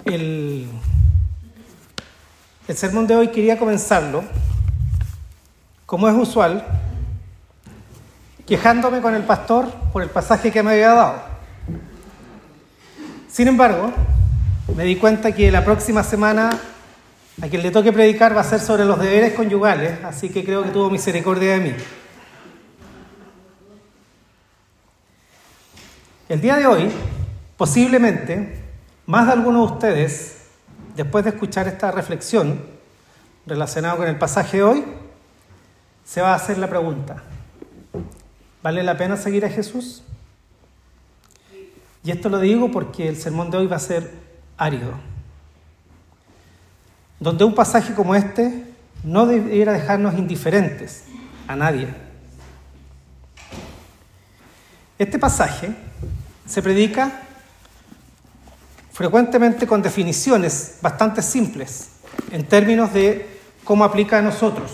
El sermón de hoy quería comenzarlo, como es usual, quejándome con el pastor por el pasaje que me había dado. Sin embargo, me di cuenta que la próxima semana a quien le toque predicar va a ser sobre los deberes conyugales, así que creo que tuvo misericordia de mí. El día de hoy, posiblemente, más de algunos de ustedes, después de escuchar esta reflexión relacionada con el pasaje de hoy, se va a hacer la pregunta: ¿vale la pena seguir a Jesús? Y esto lo digo porque el sermón de hoy va a ser árido, donde un pasaje como este no debiera dejarnos indiferentes a nadie. Este pasaje se predica frecuentemente con definiciones bastante simples en términos de cómo aplica a nosotros.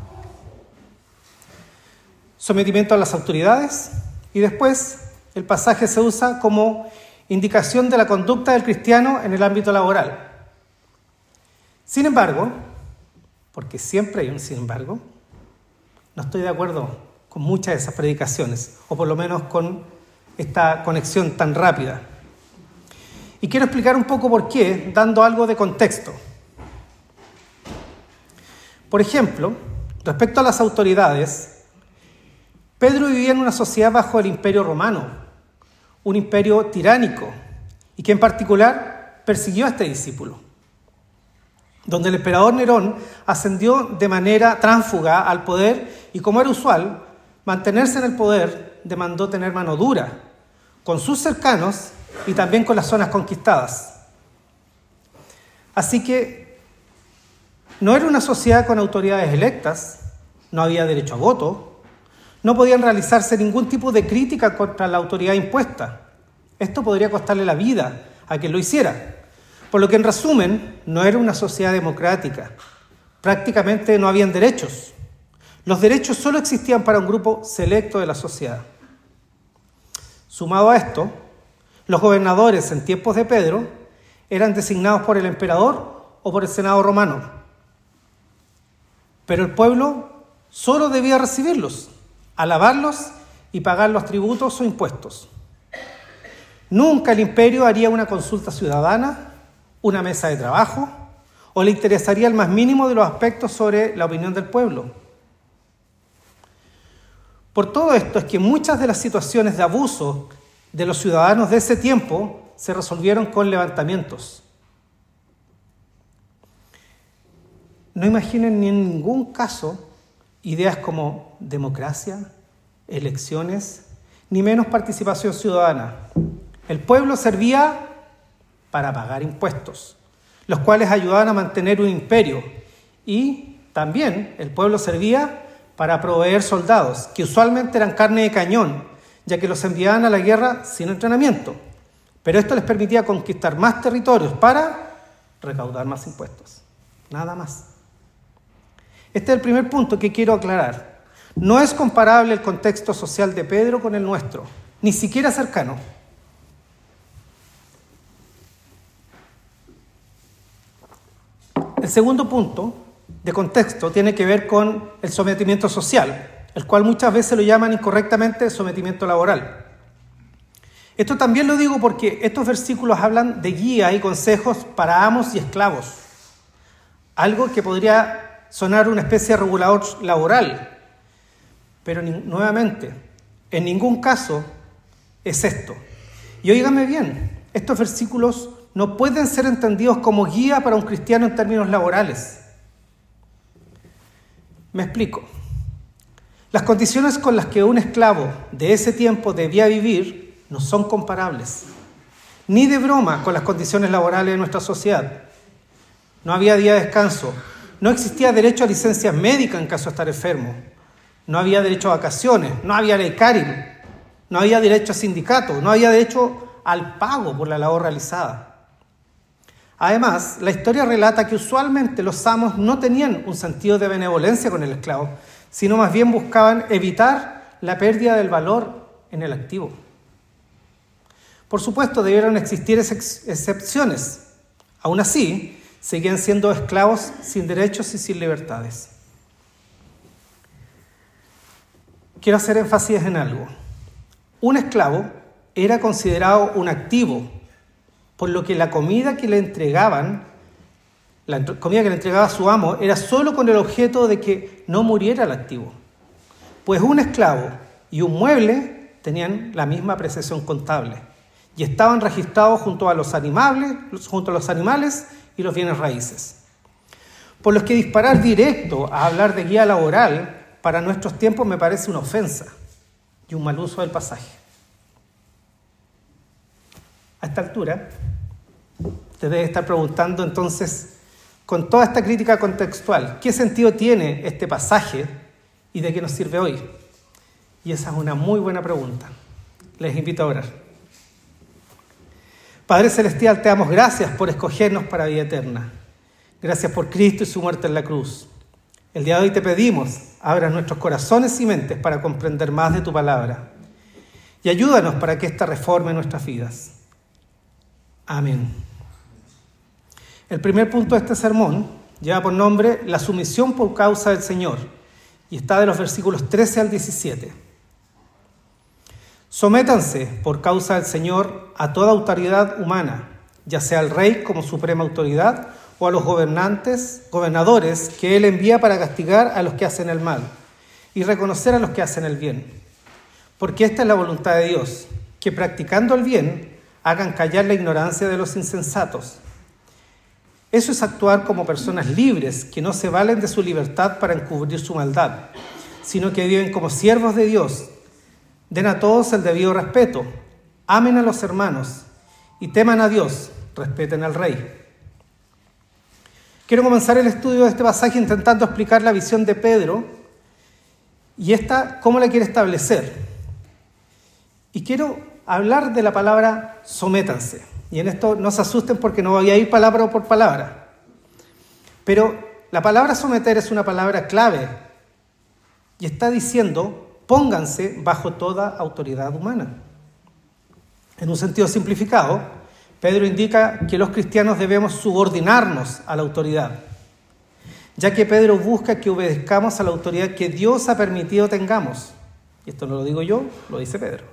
Sometimiento a las autoridades, y después el pasaje se usa como indicación de la conducta del cristiano en el ámbito laboral. Sin embargo, porque siempre hay un sin embargo, no estoy de acuerdo con muchas de esas predicaciones, o por lo menos con esta conexión tan rápida. Y quiero explicar un poco por qué, dando algo de contexto. Por ejemplo, respecto a las autoridades, Pedro vivía en una sociedad bajo el Imperio Romano, un imperio tiránico, y que en particular persiguió a este discípulo, donde el emperador Nerón ascendió de manera tránsfuga al poder y, como era usual, mantenerse en el poder demandó tener mano dura con sus cercanos y también con las zonas conquistadas. Así que no era una sociedad con autoridades electas, no había derecho a voto, no podían realizarse ningún tipo de crítica contra la autoridad impuesta. Esto podría costarle la vida a quien lo hiciera. Por lo que, en resumen, no era una sociedad democrática. Prácticamente no habían derechos. Los derechos solo existían para un grupo selecto de la sociedad. Sumado a esto, los gobernadores en tiempos de Pedro eran designados por el emperador o por el Senado romano. Pero el pueblo solo debía recibirlos, alabarlos y pagar los tributos o impuestos. Nunca el imperio haría una consulta ciudadana, una mesa de trabajo, o le interesaría el más mínimo de los aspectos sobre la opinión del pueblo. Por todo esto es que muchas de las situaciones de abuso de los ciudadanos de ese tiempo se resolvieron con levantamientos. No imaginen ni en ningún caso ideas como democracia, elecciones, ni menos participación ciudadana. El pueblo servía para pagar impuestos, los cuales ayudaban a mantener un imperio, y también el pueblo servía para proveer soldados, que usualmente eran carne de cañón, ya que los enviaban a la guerra sin entrenamiento. Pero esto les permitía conquistar más territorios para recaudar más impuestos. Nada más. Este es el primer punto que quiero aclarar. No es comparable el contexto social de Pedro con el nuestro, ni siquiera cercano. El segundo punto de contexto tiene que ver con el sometimiento social, el cual muchas veces lo llaman incorrectamente sometimiento laboral. Esto también lo digo porque estos versículos hablan de guía y consejos para amos y esclavos, algo que podría sonar una especie de regulador laboral, pero nuevamente, en ningún caso es esto. Y óigame bien, estos versículos no pueden ser entendidos como guía para un cristiano en términos laborales. Me explico. Las condiciones con las que un esclavo de ese tiempo debía vivir no son comparables, ni de broma con las condiciones laborales de nuestra sociedad. No había día de descanso, no existía derecho a licencia médica en caso de estar enfermo, no había derecho a vacaciones, no había ley Karim, no había derecho a sindicato, no había derecho al pago por la labor realizada. Además, la historia relata que usualmente los amos no tenían un sentido de benevolencia con el esclavo, sino más bien buscaban evitar la pérdida del valor en el activo. Por supuesto, debieron existir excepciones. Aún así, seguían siendo esclavos sin derechos y sin libertades. Quiero hacer énfasis en algo. Un esclavo era considerado un activo, por lo que la comida que le entregaban, la comida que le entregaba su amo, era solo con el objeto de que no muriera el activo. Pues un esclavo y un mueble tenían la misma apreciación contable y estaban registrados junto a los animales y los bienes raíces. Por lo que disparar directo a hablar de guía laboral para nuestros tiempos me parece una ofensa y un mal uso del pasaje. A esta altura, te debes estar preguntando entonces, con toda esta crítica contextual, ¿qué sentido tiene este pasaje y de qué nos sirve hoy? Y esa es una muy buena pregunta. Les invito a orar. Padre Celestial, te damos gracias por escogernos para vida eterna. Gracias por Cristo y su muerte en la cruz. El día de hoy te pedimos, abras nuestros corazones y mentes para comprender más de tu palabra. Y ayúdanos para que ésta reforme nuestras vidas. Amén. El primer punto de este sermón lleva por nombre la sumisión por causa del Señor y está de los versículos 13 al 17. Sométanse por causa del Señor a toda autoridad humana, ya sea al rey como suprema autoridad o a los gobernadores que él envía para castigar a los que hacen el mal y reconocer a los que hacen el bien. Porque esta es la voluntad de Dios, que practicando el bien hagan callar la ignorancia de los insensatos. Eso es actuar como personas libres que no se valen de su libertad para encubrir su maldad, sino que viven como siervos de Dios. Den a todos el debido respeto, amen a los hermanos y teman a Dios, respeten al rey. Quiero comenzar el estudio de este pasaje intentando explicar la visión de Pedro y esta, cómo la quiere establecer. Y quiero hablar de la palabra sométanse. Y en esto no se asusten porque no voy a ir palabra por palabra. Pero la palabra someter es una palabra clave y está diciendo pónganse bajo toda autoridad humana. En un sentido simplificado, Pedro indica que los cristianos debemos subordinarnos a la autoridad, ya que Pedro busca que obedezcamos a la autoridad que Dios ha permitido tengamos. Y esto no lo digo yo, lo dice Pedro.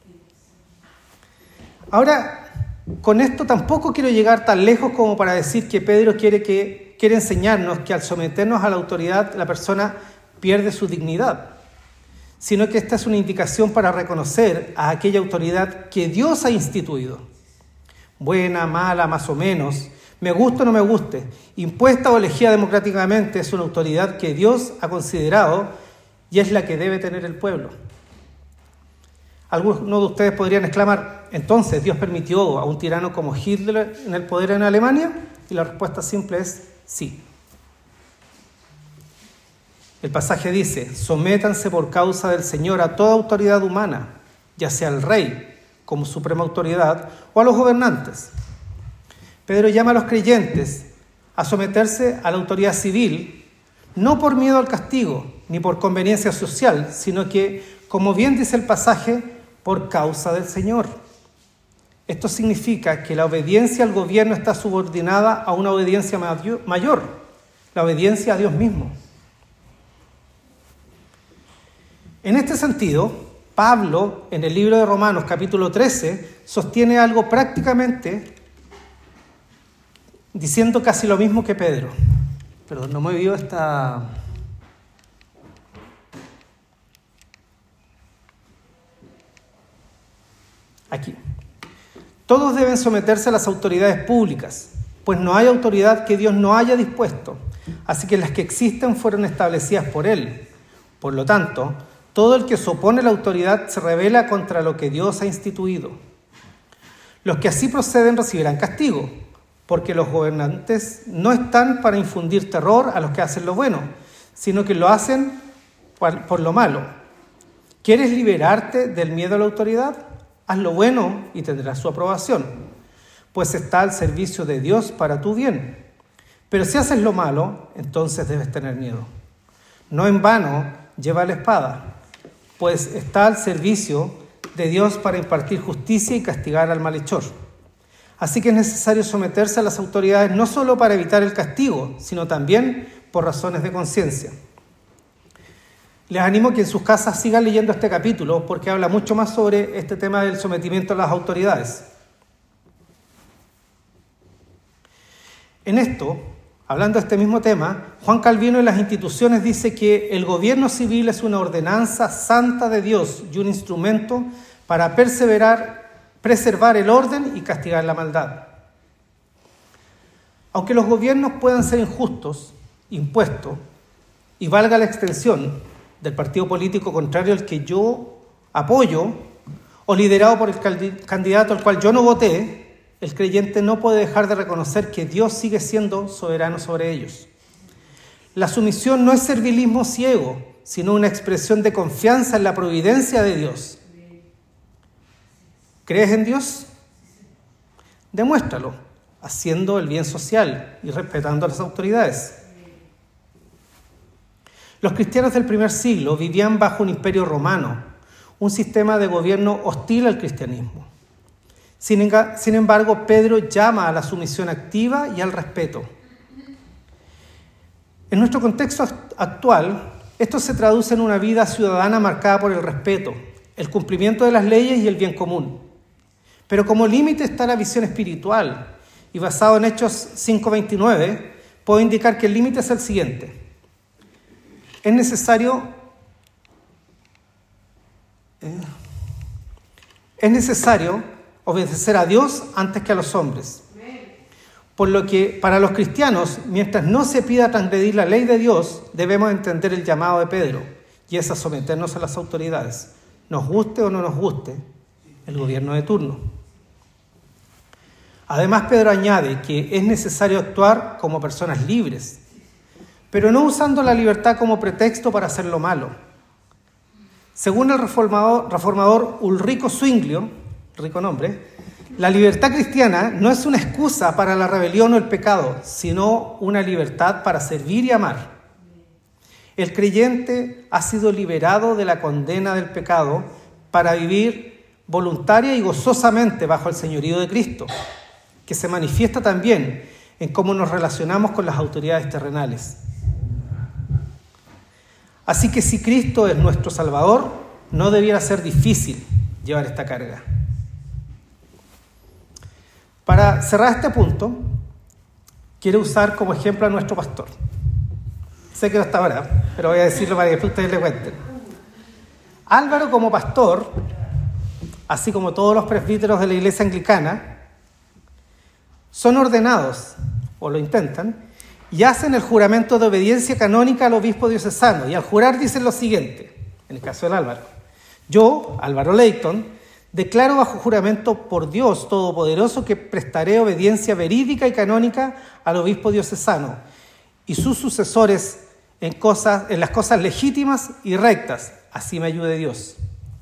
Ahora, con esto tampoco quiero llegar tan lejos como para decir que Pedro quiere enseñarnos que al someternos a la autoridad la persona pierde su dignidad, sino que esta es una indicación para reconocer a aquella autoridad que Dios ha instituido. Buena, mala, más o menos, me guste o no me guste, impuesta o elegida democráticamente, es una autoridad que Dios ha considerado y es la que debe tener el pueblo. Algunos de ustedes podrían exclamar, entonces, ¿Dios permitió a un tirano como Hitler en el poder en Alemania? Y la respuesta simple es sí. El pasaje dice, sométanse por causa del Señor a toda autoridad humana, ya sea al rey como suprema autoridad o a los gobernantes. Pedro llama a los creyentes a someterse a la autoridad civil, no por miedo al castigo ni por conveniencia social, sino que, como bien dice el pasaje, por causa del Señor. Esto significa que la obediencia al gobierno está subordinada a una obediencia mayor, la obediencia a Dios mismo. En este sentido, Pablo, en el libro de Romanos, capítulo 13, sostiene algo prácticamente diciendo casi lo mismo que Pedro. Perdón, no me vio esta... Aquí. Todos deben someterse a las autoridades públicas, pues no hay autoridad que Dios no haya dispuesto, así que las que existen fueron establecidas por Él. Por lo tanto, todo el que se opone a la autoridad se rebela contra lo que Dios ha instituido. Los que así proceden recibirán castigo, porque los gobernantes no están para infundir terror a los que hacen lo bueno, sino que lo hacen por lo malo. ¿Quieres liberarte del miedo a la autoridad? Haz lo bueno y tendrás su aprobación, pues está al servicio de Dios para tu bien. Pero si haces lo malo, entonces debes tener miedo. No en vano lleva la espada, pues está al servicio de Dios para impartir justicia y castigar al malhechor. Así que es necesario someterse a las autoridades no solo para evitar el castigo, sino también por razones de conciencia. Les animo a que en sus casas sigan leyendo este capítulo porque habla mucho más sobre este tema del sometimiento a las autoridades. En esto, hablando de este mismo tema, Juan Calvino en las Instituciones dice que el gobierno civil es una ordenanza santa de Dios y un instrumento para preservar el orden y castigar la maldad. Aunque los gobiernos puedan ser injustos, impuestos, y valga la extensión del partido político contrario al que yo apoyo, o liderado por el candidato al cual yo no voté, el creyente no puede dejar de reconocer que Dios sigue siendo soberano sobre ellos. La sumisión no es servilismo ciego, sino una expresión de confianza en la providencia de Dios. ¿Crees en Dios? Demuéstralo, haciendo el bien social y respetando a las autoridades. Los cristianos del primer siglo vivían bajo un imperio romano, un sistema de gobierno hostil al cristianismo. Sin embargo, Pedro llama a la sumisión activa y al respeto. En nuestro contexto actual, esto se traduce en una vida ciudadana marcada por el respeto, el cumplimiento de las leyes y el bien común. Pero como límite está la visión espiritual, y basado en Hechos 5:29, puedo indicar que el límite es el siguiente. Es necesario obedecer a Dios antes que a los hombres. Por lo que para los cristianos, mientras no se pida transgredir la ley de Dios, debemos entender el llamado de Pedro, y es a someternos a las autoridades, nos guste o no nos guste el gobierno de turno. Además, Pedro añade que es necesario actuar como personas libres, pero no usando la libertad como pretexto para hacer lo malo. Según el reformador Ulrico Zwinglio, rico nombre, la libertad cristiana no es una excusa para la rebelión o el pecado, sino una libertad para servir y amar. El creyente ha sido liberado de la condena del pecado para vivir voluntaria y gozosamente bajo el señorío de Cristo, que se manifiesta también en cómo nos relacionamos con las autoridades terrenales. Así que si Cristo es nuestro Salvador, no debiera ser difícil llevar esta carga. Para cerrar este punto, quiero usar como ejemplo a nuestro pastor. Sé que no está ahora, pero voy a decirlo para que ustedes le cuenten. Álvaro, como pastor, así como todos los presbíteros de la iglesia anglicana, son ordenados, o lo intentan, y hacen el juramento de obediencia canónica al obispo diocesano. Y al jurar dicen lo siguiente, en el caso del Álvaro: yo, Álvaro Leighton, declaro bajo juramento por Dios Todopoderoso que prestaré obediencia verídica y canónica al obispo diocesano y sus sucesores en las cosas legítimas y rectas, así me ayude Dios.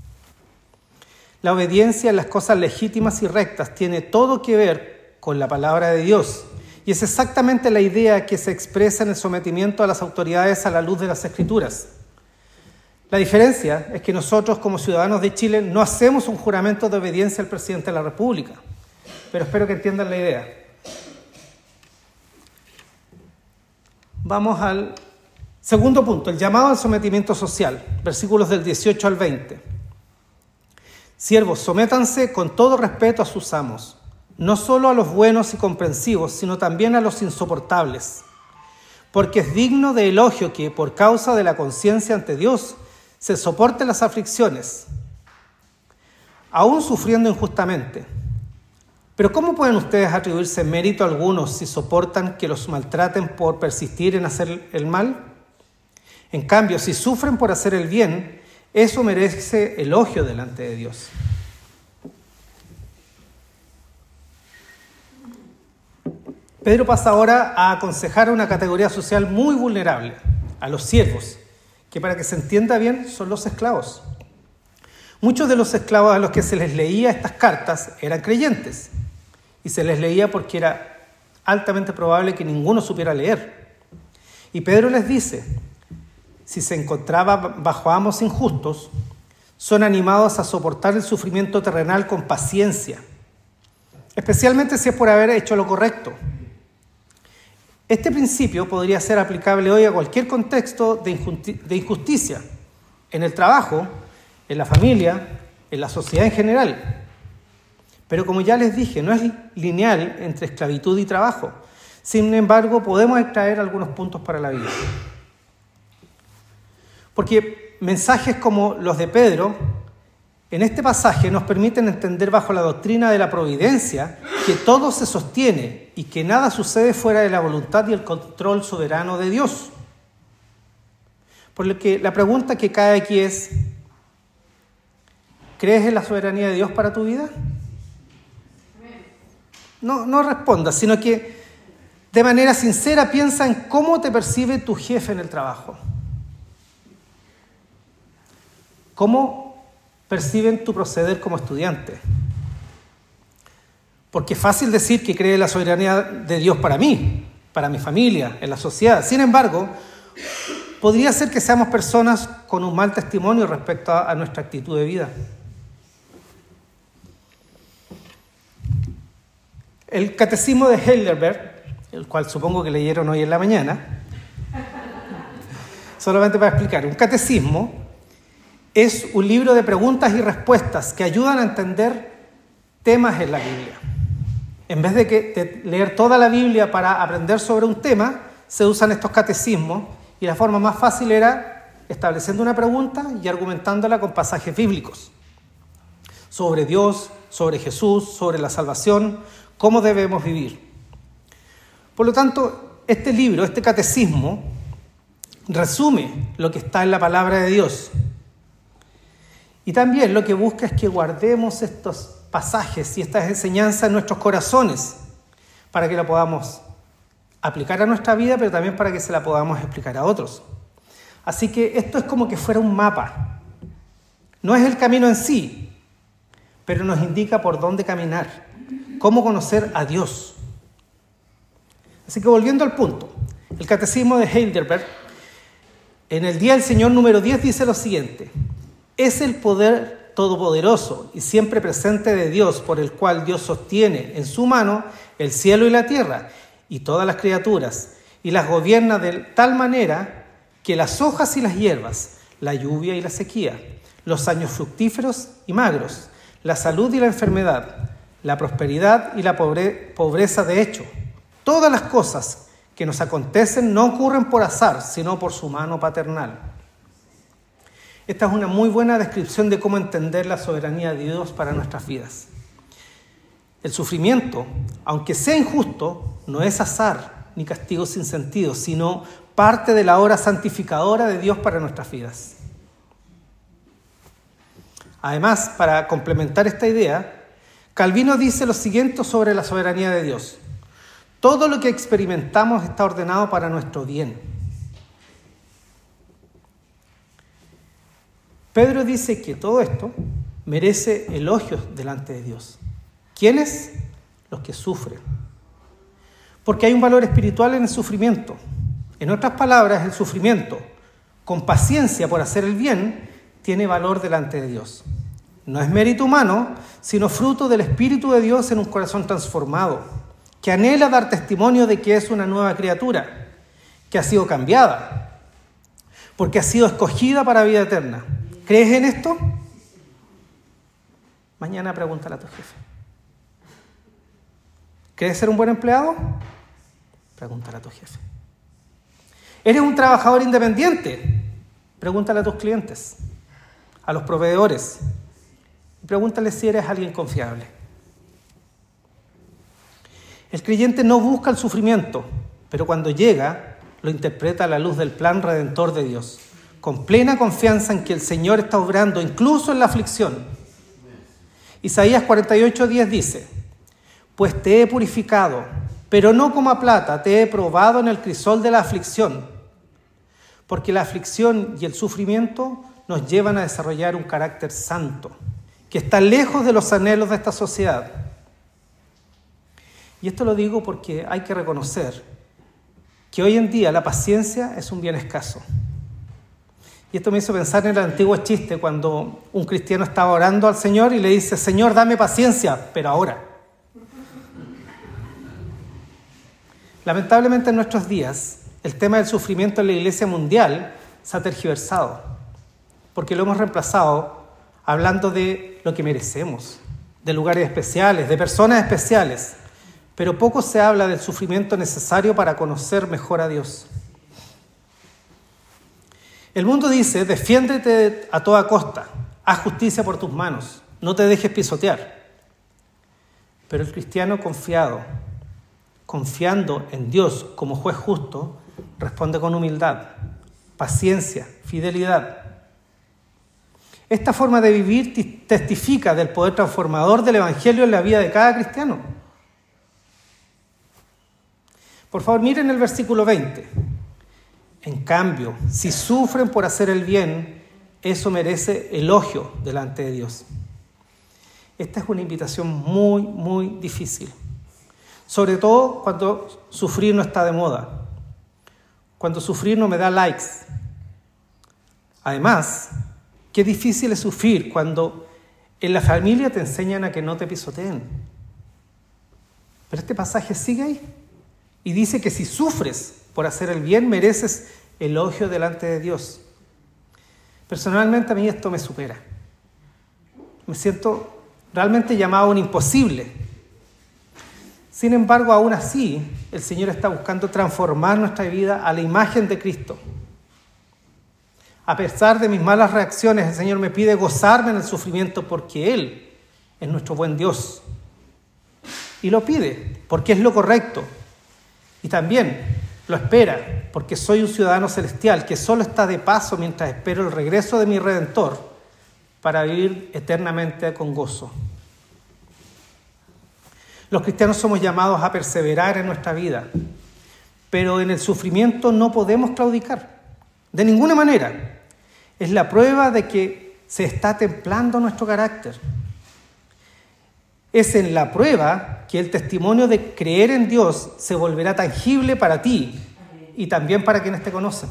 La obediencia en las cosas legítimas y rectas tiene todo que ver con la palabra de Dios, y es exactamente la idea que se expresa en el sometimiento a las autoridades a la luz de las Escrituras. La diferencia es que nosotros, como ciudadanos de Chile, no hacemos un juramento de obediencia al presidente de la República, pero espero que entiendan la idea. Vamos al segundo punto, el llamado al sometimiento social, versículos del 18 al 20. Siervos, sométanse con todo respeto a sus amos, no solo a los buenos y comprensivos, sino también a los insoportables, porque es digno de elogio que, por causa de la conciencia ante Dios, se soporten las aflicciones, aún sufriendo injustamente. Pero ¿cómo pueden ustedes atribuirse mérito a algunos si soportan que los maltraten por persistir en hacer el mal? En cambio, si sufren por hacer el bien, eso merece elogio delante de Dios. Pedro pasa ahora a aconsejar a una categoría social muy vulnerable, a los siervos, que para que se entienda bien son los esclavos. Muchos de los esclavos a los que se les leía estas cartas eran creyentes, y se les leía porque era altamente probable que ninguno supiera leer. Y Pedro les dice, si se encontraba bajo amos injustos, son animados a soportar el sufrimiento terrenal con paciencia. especialmente si es por haber hecho lo correcto. Este principio podría ser aplicable hoy a cualquier contexto de injusticia, en el trabajo, en la familia, en la sociedad en general. Pero como ya les dije, no es lineal entre esclavitud y trabajo. Sin embargo, podemos extraer algunos puntos para la vida. Porque mensajes como los de Pedro, en este pasaje nos permiten entender bajo la doctrina de la providencia que todo se sostiene y que nada sucede fuera de la voluntad y el control soberano de Dios. Por lo que la pregunta que cae aquí es, ¿crees en la soberanía de Dios para tu vida? No respondas, sino que de manera sincera piensa en cómo te percibe tu jefe en el trabajo. ¿Cómo perciben tu proceder como estudiante? Porque es fácil decir que cree en la soberanía de Dios para mí, para mi familia, en la sociedad. Sin embargo, podría ser que seamos personas con un mal testimonio respecto a nuestra actitud de vida. El Catecismo de Heidelberg, el cual supongo que leyeron hoy en la mañana, solamente para explicar, un catecismo es un libro de preguntas y respuestas que ayudan a entender temas en la Biblia. En vez de leer toda la Biblia para aprender sobre un tema, se usan estos catecismos y la forma más fácil era estableciendo una pregunta y argumentándola con pasajes bíblicos sobre Dios, sobre Jesús, sobre la salvación, cómo debemos vivir. Por lo tanto, este libro, este catecismo, resume lo que está en la palabra de Dios. Y también lo que busca es que guardemos estos pasajes y estas enseñanzas en nuestros corazones para que la podamos aplicar a nuestra vida, pero también para que se la podamos explicar a otros. Así que esto es como que fuera un mapa. No es el camino en sí, pero nos indica por dónde caminar, cómo conocer a Dios. Así que volviendo al punto, el Catecismo de Heidelberg, en el Día del Señor número 10 dice lo siguiente: es el poder todopoderoso y siempre presente de Dios por el cual Dios sostiene en su mano el cielo y la tierra y todas las criaturas y las gobierna de tal manera que las hojas y las hierbas, la lluvia y la sequía, los años fructíferos y magros, la salud y la enfermedad, la prosperidad y la pobreza de hecho, todas las cosas que nos acontecen no ocurren por azar, sino por su mano paternal. Esta es una muy buena descripción de cómo entender la soberanía de Dios para nuestras vidas. El sufrimiento, aunque sea injusto, no es azar ni castigo sin sentido, sino parte de la obra santificadora de Dios para nuestras vidas. Además, para complementar esta idea, Calvino dice lo siguiente sobre la soberanía de Dios: todo lo que experimentamos está ordenado para nuestro bien. Pedro dice que todo esto merece elogios delante de Dios. ¿Quiénes? Los que sufren. Porque hay un valor espiritual en el sufrimiento. En otras palabras, el sufrimiento, con paciencia por hacer el bien, tiene valor delante de Dios. No es mérito humano, sino fruto del Espíritu de Dios en un corazón transformado, que anhela dar testimonio de que es una nueva criatura, que ha sido cambiada, porque ha sido escogida para vida eterna. ¿Crees en esto? Mañana pregúntale a tu jefe. ¿Quieres ser un buen empleado? Pregúntale a tu jefe. ¿Eres un trabajador independiente? Pregúntale a tus clientes, a los proveedores. Pregúntale si eres alguien confiable. El creyente no busca el sufrimiento, pero cuando llega, lo interpreta a la luz del plan redentor de Dios, con plena confianza en que el Señor está obrando incluso en la aflicción. Isaías 48:10 dice: pues te he purificado, pero no como a plata, te he probado en el crisol de la aflicción, porque la aflicción y el sufrimiento nos llevan a desarrollar un carácter santo, que está lejos de los anhelos de esta sociedad. Y esto lo digo porque hay que reconocer que hoy en día la paciencia es un bien escaso. Y esto me hizo pensar en el antiguo chiste cuando un cristiano estaba orando al Señor y le dice: Señor, dame paciencia, pero ahora. Lamentablemente en nuestros días, el tema del sufrimiento en la iglesia mundial se ha tergiversado, porque lo hemos reemplazado hablando de lo que merecemos, de lugares especiales, de personas especiales, pero poco se habla del sufrimiento necesario para conocer mejor a Dios. El mundo dice, defiéndete a toda costa, haz justicia por tus manos, no te dejes pisotear. Pero el cristiano confiando en Dios como juez justo, responde con humildad, paciencia, fidelidad. Esta forma de vivir testifica del poder transformador del Evangelio en la vida de cada cristiano. Por favor, miren el versículo 20. En cambio, si sufren por hacer el bien, eso merece elogio delante de Dios. Esta es una invitación muy, muy difícil. Sobre todo cuando sufrir no está de moda. Cuando sufrir no me da likes. Además, qué difícil es sufrir cuando en la familia te enseñan a que no te pisoteen. Pero este pasaje sigue ahí y dice que si sufres por hacer el bien, mereces elogio delante de Dios. Personalmente a mí esto me supera. Me siento realmente llamado a un imposible. Sin embargo, aún así, el Señor está buscando transformar nuestra vida a la imagen de Cristo. A pesar de mis malas reacciones, el Señor me pide gozarme en el sufrimiento porque Él es nuestro buen Dios. Y lo pide porque es lo correcto. Y también lo espera porque soy un ciudadano celestial que solo está de paso mientras espero el regreso de mi Redentor para vivir eternamente con gozo. Los cristianos somos llamados a perseverar en nuestra vida, pero en el sufrimiento no podemos claudicar, de ninguna manera. Es la prueba de que se está templando nuestro carácter. Es en la prueba que el testimonio de creer en Dios se volverá tangible para ti y también para quienes te conocen.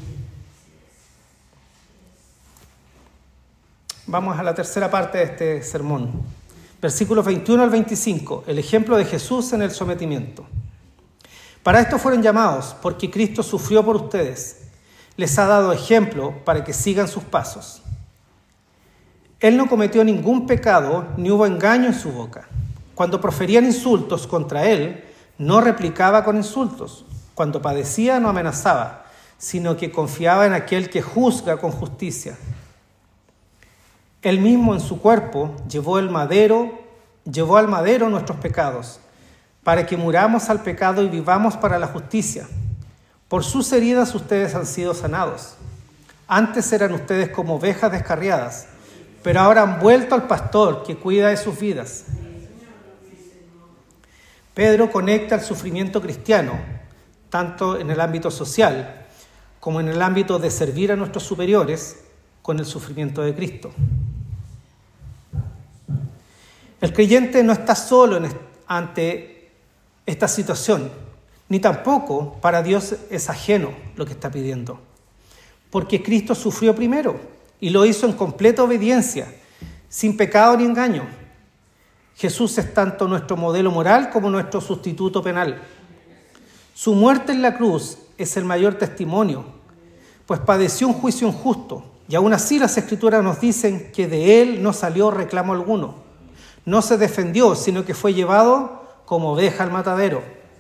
Vamos a la tercera parte de este sermón. Versículos 21 al 25, el ejemplo de Jesús en el sometimiento. Para esto fueron llamados, porque Cristo sufrió por ustedes. Les ha dado ejemplo para que sigan sus pasos. Él no cometió ningún pecado, ni hubo engaño en su boca. Cuando proferían insultos contra él, no replicaba con insultos. Cuando padecía, no amenazaba, sino que confiaba en aquel que juzga con justicia. Él mismo en su cuerpo llevó al madero nuestros pecados, para que muramos al pecado y vivamos para la justicia. Por sus heridas ustedes han sido sanados. Antes eran ustedes como ovejas descarriadas, pero ahora han vuelto al pastor que cuida de sus vidas. Pedro conecta el sufrimiento cristiano, tanto en el ámbito social como en el ámbito de servir a nuestros superiores, con el sufrimiento de Cristo. El creyente no está solo ante esta situación, ni tampoco para Dios es ajeno lo que está pidiendo, porque Cristo sufrió primero y lo hizo en completa obediencia, sin pecado ni engaño. Jesús es tanto nuestro modelo moral como nuestro sustituto penal. Su muerte en la cruz es el mayor testimonio, pues padeció un juicio injusto, y aún así las Escrituras nos dicen que de él no salió reclamo alguno. No se defendió, sino que fue llevado como oveja al matadero.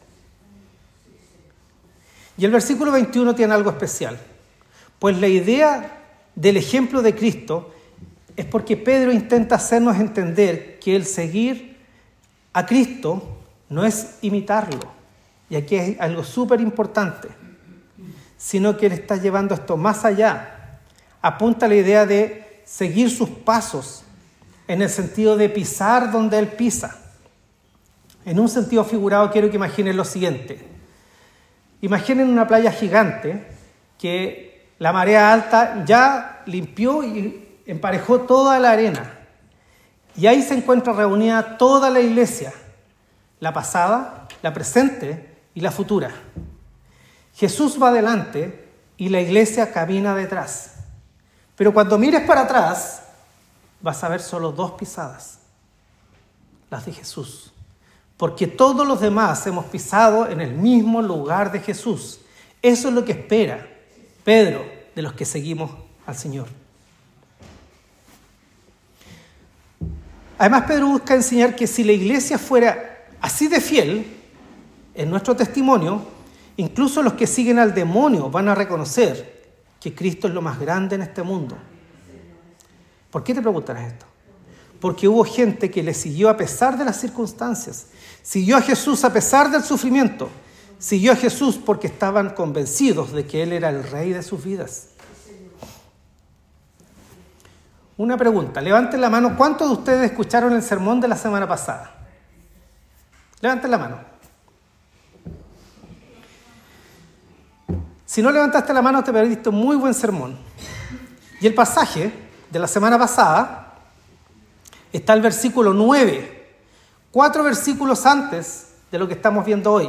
Y el versículo 21 tiene algo especial, pues la idea del ejemplo de Cristo es porque Pedro intenta hacernos entender que el seguir a Cristo no es imitarlo, y aquí es algo súper importante, sino que él está llevando esto más allá. Apunta a la idea de seguir sus pasos, en el sentido de pisar donde él pisa. En un sentido figurado quiero que imaginen lo siguiente. Imaginen una playa gigante que la marea alta ya limpió y emparejó toda la arena. Y ahí se encuentra reunida toda la iglesia, la pasada, la presente y la futura. Jesús va adelante y la iglesia camina detrás. Pero cuando mires para atrás, vas a ver solo dos pisadas, las de Jesús. porque todos los demás hemos pisado en el mismo lugar de Jesús. Eso es lo que espera Pedro de los que seguimos al Señor. Además, Pedro busca enseñar que si la iglesia fuera así de fiel en nuestro testimonio, incluso los que siguen al demonio van a reconocer que Cristo es lo más grande en este mundo. ¿Por qué te preguntarás esto? Porque hubo gente que le siguió a pesar de las circunstancias, siguió a Jesús a pesar del sufrimiento, siguió a Jesús porque estaban convencidos de que Él era el rey de sus vidas. Una pregunta, levanten la mano, ¿cuántos de ustedes escucharon el sermón de la semana pasada? Levanten la mano. Si no levantaste la mano, te perdiste un muy buen sermón. Y el pasaje de la semana pasada está el versículo 9, 4 versículos antes de lo que estamos viendo hoy.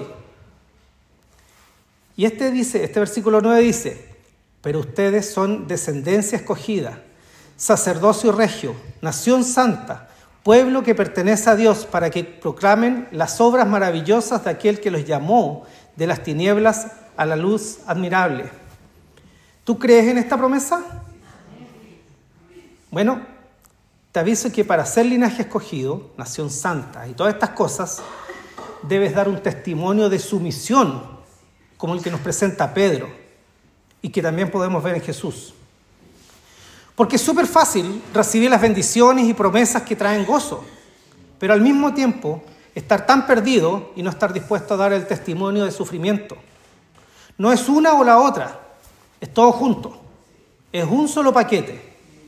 Y este versículo 9 dice: pero ustedes son descendencia escogida, sacerdocio regio, nación santa, pueblo que pertenece a Dios, para que proclamen las obras maravillosas de aquel que los llamó de las tinieblas a la luz admirable. ¿Tú crees en esta promesa? Bueno, te aviso que para ser linaje escogido, nación santa y todas estas cosas, debes dar un testimonio de sumisión, como el que nos presenta Pedro y que también podemos ver en Jesús. Porque es súper fácil recibir las bendiciones y promesas que traen gozo, pero al mismo tiempo estar tan perdido y no estar dispuesto a dar el testimonio de sufrimiento. No es una o la otra, es todo junto, es un solo paquete.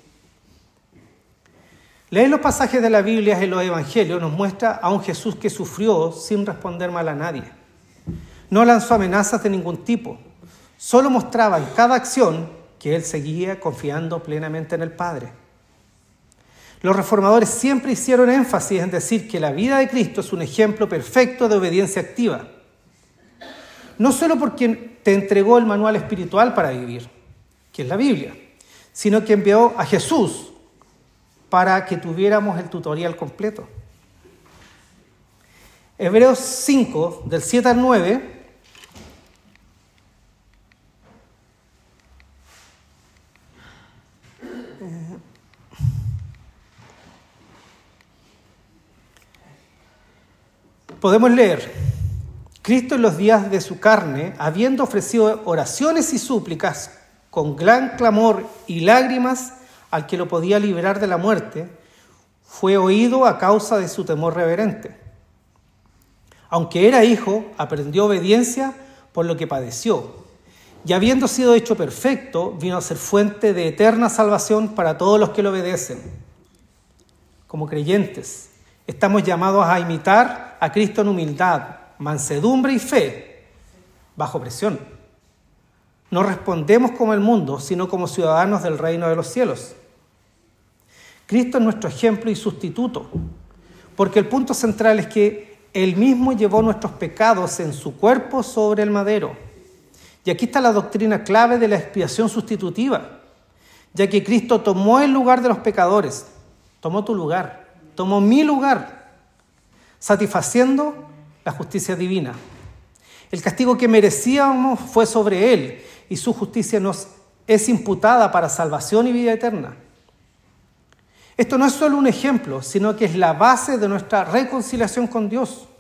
Leer los pasajes de la Biblia en los Evangelios nos muestra a un Jesús que sufrió sin responder mal a nadie. No lanzó amenazas de ningún tipo, solo mostraba en cada acción que Él seguía confiando plenamente en el Padre. Los reformadores siempre hicieron énfasis en decir que la vida de Cristo es un ejemplo perfecto de obediencia activa. No solo porque te entregó el manual espiritual para vivir, que es la Biblia, sino que envió a Jesús para que tuviéramos el tutorial completo. Hebreos 5, del 7 al 9, podemos leer: Cristo en los días de su carne, habiendo ofrecido oraciones y súplicas con gran clamor y lágrimas al que lo podía liberar de la muerte, fue oído a causa de su temor reverente. Aunque era hijo, aprendió obediencia por lo que padeció, y habiendo sido hecho perfecto, vino a ser fuente de eterna salvación para todos los que lo obedecen. Como creyentes, estamos llamados a imitar a Cristo en humildad, mansedumbre y fe, bajo presión. No respondemos como el mundo, sino como ciudadanos del reino de los cielos. Cristo es nuestro ejemplo y sustituto, porque el punto central es que Él mismo llevó nuestros pecados en su cuerpo sobre el madero. Y aquí está la doctrina clave de la expiación sustitutiva, ya que Cristo tomó el lugar de los pecadores, tomó tu lugar, tomó mi lugar, satisfaciendo la justicia divina. El castigo que merecíamos fue sobre Él, y su justicia nos es imputada para salvación y vida eterna. Esto no es solo un ejemplo, sino que es la base de nuestra reconciliación con Dios.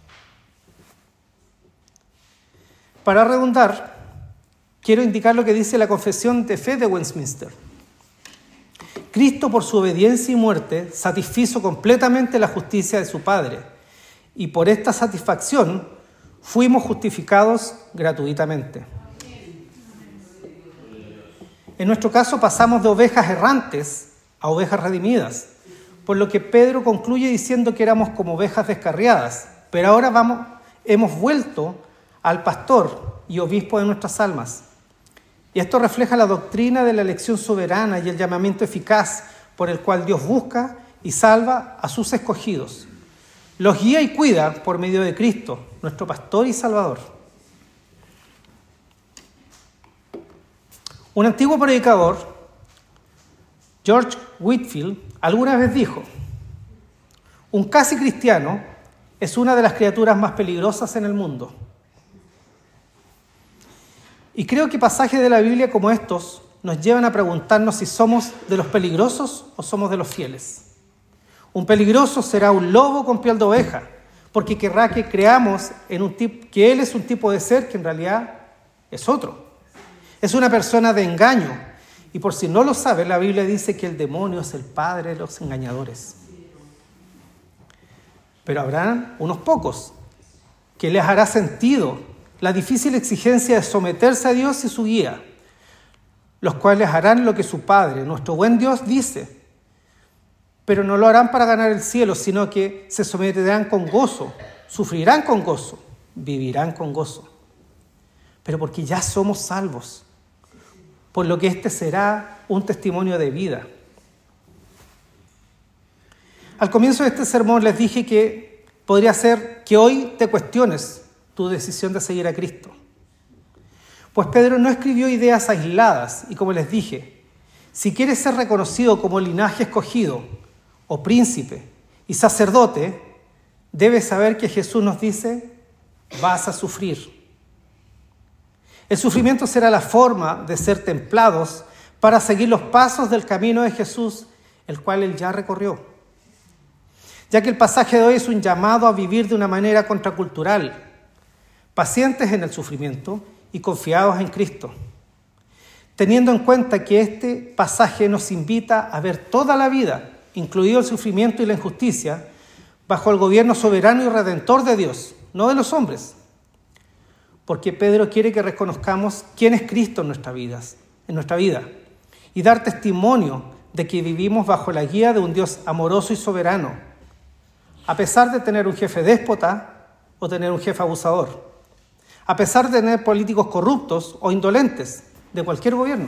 Para redundar, quiero indicar lo que dice la Confesión de Fe de Westminster. Cristo, por su obediencia y muerte, satisfizo completamente la justicia de su Padre, y por esta satisfacción fuimos justificados gratuitamente. En nuestro caso pasamos de ovejas errantes a ovejas redimidas, por lo que Pedro concluye diciendo que éramos como ovejas descarriadas, pero ahora hemos vuelto al pastor y obispo de nuestras almas. Y esto refleja la doctrina de la elección soberana y el llamamiento eficaz por el cual Dios busca y salva a sus escogidos. Los guía y cuida por medio de Cristo, nuestro pastor y salvador. Un antiguo predicador, George Whitefield, alguna vez dijo: un casi cristiano es una de las criaturas más peligrosas en el mundo. Y creo que pasajes de la Biblia como estos nos llevan a preguntarnos si somos de los peligrosos o somos de los fieles. Un peligroso será un lobo con piel de oveja, porque querrá que creamos que él es un tipo de ser que en realidad es otro. Es una persona de engaño. Y por si no lo sabe, la Biblia dice que el demonio es el padre de los engañadores. Pero habrán unos pocos que les hará sentido la difícil exigencia de someterse a Dios y su guía, los cuales harán lo que su Padre, nuestro buen Dios, dice, pero no lo harán para ganar el cielo, sino que se someterán con gozo, sufrirán con gozo, vivirán con gozo, pero porque ya somos salvos, por lo que este será un testimonio de vida. Al comienzo de este sermón les dije que podría ser que hoy te cuestiones tu decisión de seguir a Cristo. Pues Pedro no escribió ideas aisladas y, como les dije, si quieres ser reconocido como linaje escogido o príncipe y sacerdote, debes saber que Jesús nos dice, vas a sufrir. El sufrimiento será la forma de ser templados para seguir los pasos del camino de Jesús, el cual él ya recorrió. Ya que el pasaje de hoy es un llamado a vivir de una manera contracultural, pacientes en el sufrimiento y confiados en Cristo, teniendo en cuenta que este pasaje nos invita a ver toda la vida, incluido el sufrimiento y la injusticia, bajo el gobierno soberano y redentor de Dios, no de los hombres, porque Pedro quiere que reconozcamos quién es Cristo en nuestra vida, y dar testimonio de que vivimos bajo la guía de un Dios amoroso y soberano, a pesar de tener un jefe déspota o tener un jefe abusador, a pesar de tener políticos corruptos o indolentes de cualquier gobierno.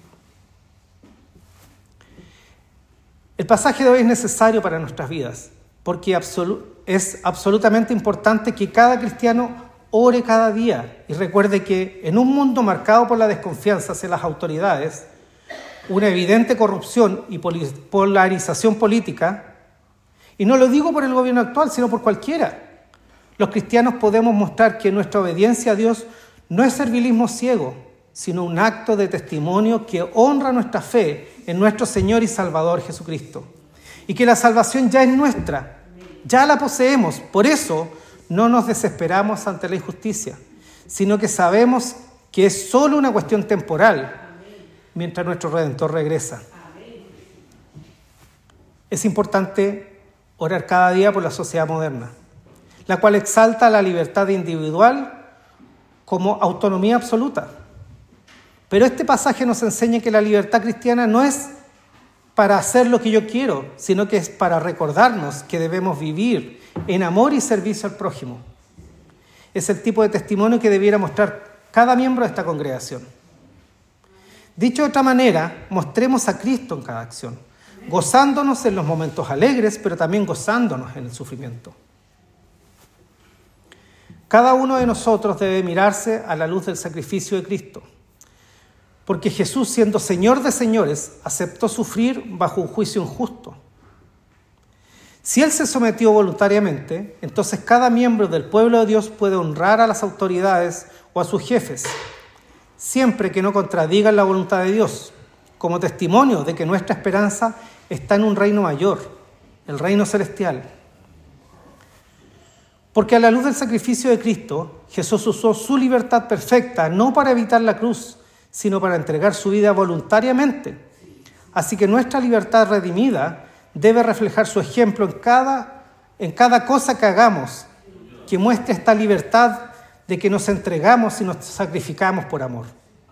El pasaje de hoy es necesario para nuestras vidas, porque es absolutamente importante que cada cristiano ore cada día y recuerde que en un mundo marcado por la desconfianza hacia las autoridades, una evidente corrupción y polarización política, y no lo digo por el gobierno actual, sino por cualquiera, los cristianos podemos mostrar que nuestra obediencia a Dios no es servilismo ciego, sino un acto de testimonio que honra nuestra fe en nuestro Señor y Salvador Jesucristo. Y que la salvación ya es nuestra, ya la poseemos. Por eso no nos desesperamos ante la injusticia, sino que sabemos que es solo una cuestión temporal mientras nuestro Redentor regresa. Es importante orar cada día por la sociedad moderna, la cual exalta la libertad individual como autonomía absoluta. Pero este pasaje nos enseña que la libertad cristiana no es para hacer lo que yo quiero, sino que es para recordarnos que debemos vivir en amor y servicio al prójimo. Es el tipo de testimonio que debiera mostrar cada miembro de esta congregación. Dicho de otra manera, mostremos a Cristo en cada acción, gozándonos en los momentos alegres, pero también gozándonos en el sufrimiento. Cada uno de nosotros debe mirarse a la luz del sacrificio de Cristo, porque Jesús, siendo Señor de señores, aceptó sufrir bajo un juicio injusto. Si Él se sometió voluntariamente, entonces cada miembro del pueblo de Dios puede honrar a las autoridades o a sus jefes, siempre que no contradigan la voluntad de Dios, como testimonio de que nuestra esperanza está en un reino mayor, el reino celestial. Porque a la luz del sacrificio de Cristo, Jesús usó su libertad perfecta no para evitar la cruz, sino para entregar su vida voluntariamente. Así que nuestra libertad redimida debe reflejar su ejemplo en cada cosa que hagamos, que muestre esta libertad de que nos entregamos y nos sacrificamos por amor.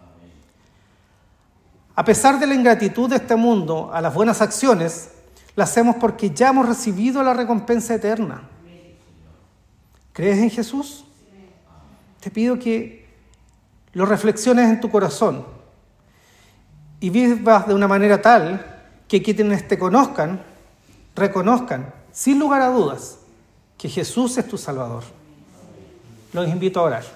A pesar de la ingratitud de este mundo a las buenas acciones, la hacemos porque ya hemos recibido la recompensa eterna. ¿Crees en Jesús? Te pido que lo reflexiones en tu corazón y vivas de una manera tal que quienes te conozcan, reconozcan, sin lugar a dudas, que Jesús es tu Salvador. Los invito a orar.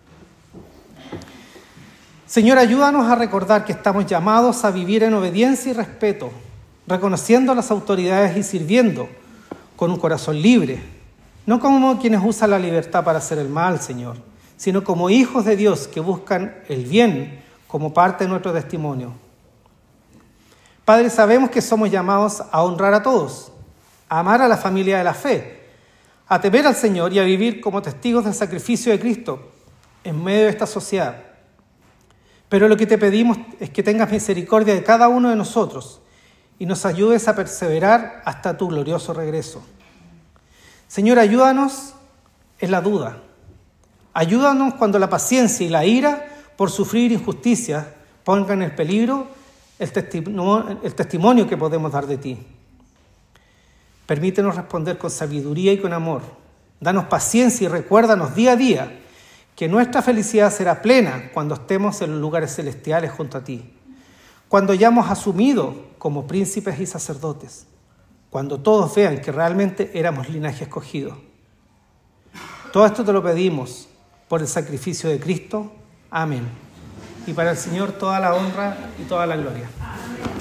Señor, ayúdanos a recordar que estamos llamados a vivir en obediencia y respeto, reconociendo a las autoridades y sirviendo con un corazón libre, no como quienes usan la libertad para hacer el mal, Señor, sino como hijos de Dios que buscan el bien como parte de nuestro testimonio. Padre, sabemos que somos llamados a honrar a todos, a amar a la familia de la fe, a temer al Señor y a vivir como testigos del sacrificio de Cristo en medio de esta sociedad. Pero lo que te pedimos es que tengas misericordia de cada uno de nosotros y nos ayudes a perseverar hasta tu glorioso regreso. Señor, ayúdanos en la duda. Ayúdanos cuando la paciencia y la ira por sufrir injusticias pongan en peligro el testimonio que podemos dar de ti. Permítenos responder con sabiduría y con amor. Danos paciencia y recuérdanos día a día que nuestra felicidad será plena cuando estemos en los lugares celestiales junto a ti, cuando hayamos asumido como príncipes y sacerdotes, cuando todos vean que realmente éramos linaje escogido. Todo esto te lo pedimos por el sacrificio de Cristo. Amén. Y para el Señor toda la honra y toda la gloria.